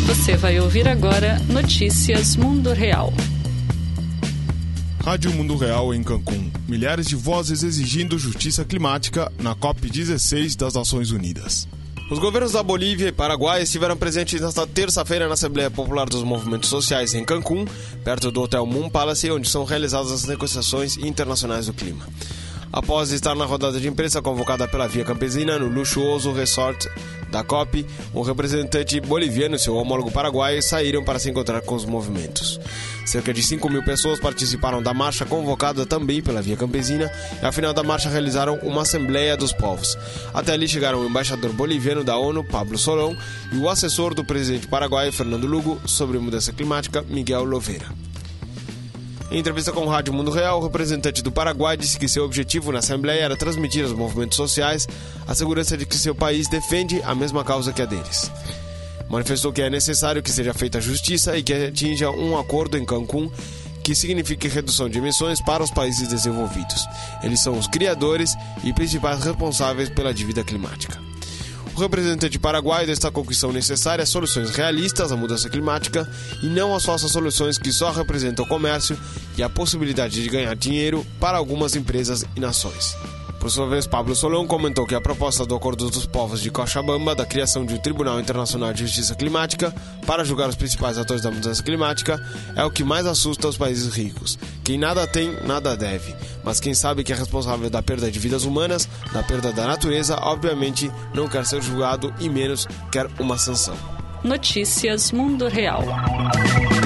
Você vai ouvir agora Notícias Mundo Real. Rádio Mundo Real em Cancún. Milhares de vozes exigindo justiça climática na COP16 das Nações Unidas. Os governos da Bolívia e Paraguai estiveram presentes nesta terça-feira na Assembleia Popular dos Movimentos Sociais em Cancún, perto do Hotel Moon Palace, onde são realizadas as negociações internacionais do clima. Após estar na rodada de imprensa convocada pela Via Campesina no luxuoso resort da COP, um representante boliviano e seu homólogo paraguaio saíram para se encontrar com os movimentos. Cerca de 5 mil pessoas participaram da marcha convocada também pela Via Campesina e ao final da marcha realizaram uma Assembleia dos Povos. Até ali chegaram o embaixador boliviano da ONU, Pablo Solón, e o assessor do presidente paraguaio, Fernando Lugo, sobre mudança climática, Miguel Loveira. Em entrevista com o Rádio Mundo Real, o representante do Paraguai disse que seu objetivo na Assembleia era transmitir aos movimentos sociais a segurança de que seu país defende a mesma causa que a deles. Manifestou que é necessário que seja feita justiça e que atinja um acordo em Cancún que signifique redução de emissões para os países desenvolvidos. Eles são os criadores e principais responsáveis pela dívida climática. O representante paraguaio destacou que são necessárias soluções realistas à mudança climática e não as falsas soluções que só representam o comércio e a possibilidade de ganhar dinheiro para algumas empresas e nações. Por sua vez, Pablo Solón comentou que a proposta do Acordo dos Povos de Cochabamba, da criação de um Tribunal Internacional de Justiça Climática para julgar os principais atores da mudança climática, é o que mais assusta os países ricos. Quem nada tem, nada deve. Mas quem sabe que é responsável da perda de vidas humanas, da perda da natureza, obviamente não quer ser julgado e menos quer uma sanção. Notícias Mundo Real.